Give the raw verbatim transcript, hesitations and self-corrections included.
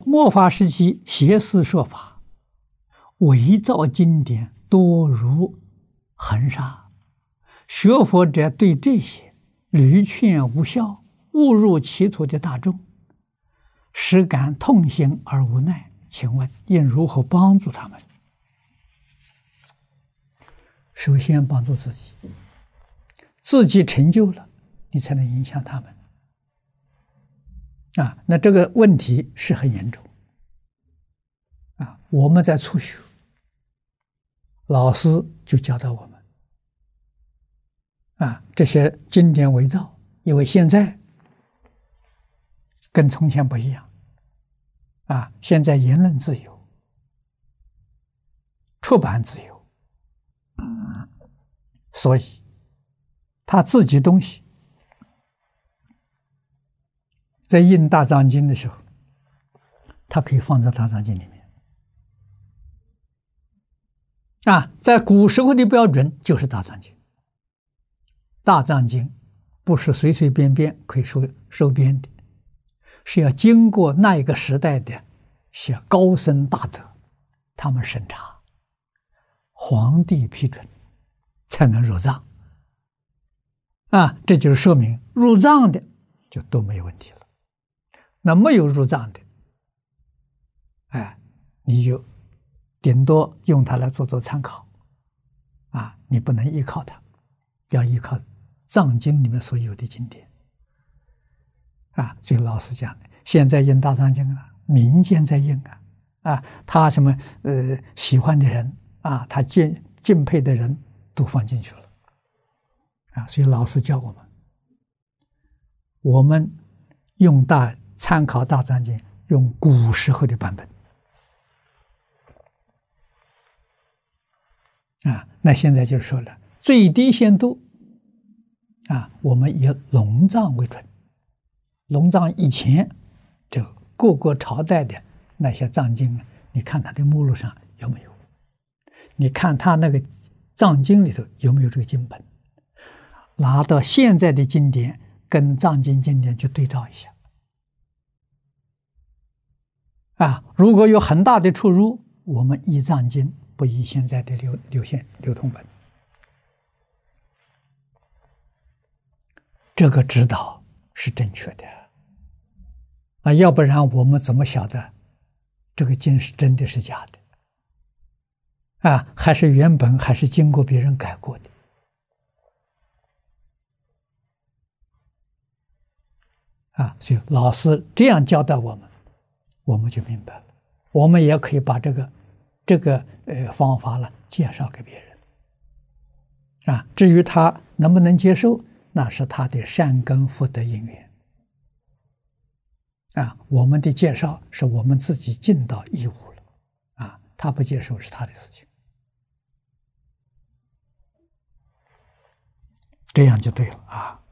末法时期邪思说法，伪造经典多如恒沙。学佛者对这些屡劝无效、误入歧途的大众，实感痛心而无奈。请问应如何帮助他们？首先帮助自己，自己成就了，你才能影响他们。啊，那这个问题是很严重。啊，我们在初学，老师就教导我们，啊，这些经典伪造，因为现在跟从前不一样。啊，现在言论自由，出版自由，所以他自己东西在印大藏经的时候，他可以放在大藏经里面。啊，在古时候的标准就是大藏经，大藏经不是随随便便可以收收编的，是要经过那一个时代的些高僧大德，他们审查，皇帝批准，才能入藏。啊，这就是说明入藏的就都没有问题了。那没有入藏的，哎，你就顶多用它来做做参考，啊，你不能依靠它，要依靠藏经里面所有的经典。啊，所以老师讲的，现在印大藏经啊，民间在印啊，啊，他什么呃喜欢的人啊，他敬敬佩的人都放进去了，啊，所以老师教我们，我们用大参考大藏经，用古时候的版本，啊，那现在就是说了，最低限度，啊，我们以龙藏为准。龙藏以前，这各个朝代的那些藏经，你看它的目录上有没有？你看它那个藏经里头有没有这个经本？拿到现在的经典跟藏经经典去对照一下。啊，如果有很大的出入，我们依藏经，不依现在的流流现流通本。这个指导是正确的。啊，要不然我们怎么晓得这个经是真的是假的？啊，还是原本还是经过别人改过的？啊，所以老师这样教导我们，我们就明白了。我们也可以把这个这个呃方法呢介绍给别人。啊，至于他能不能接受，那是他的善根福德因缘。啊，我们的介绍是我们自己尽到义务了，啊，他不接受是他的事情，这样就对了啊。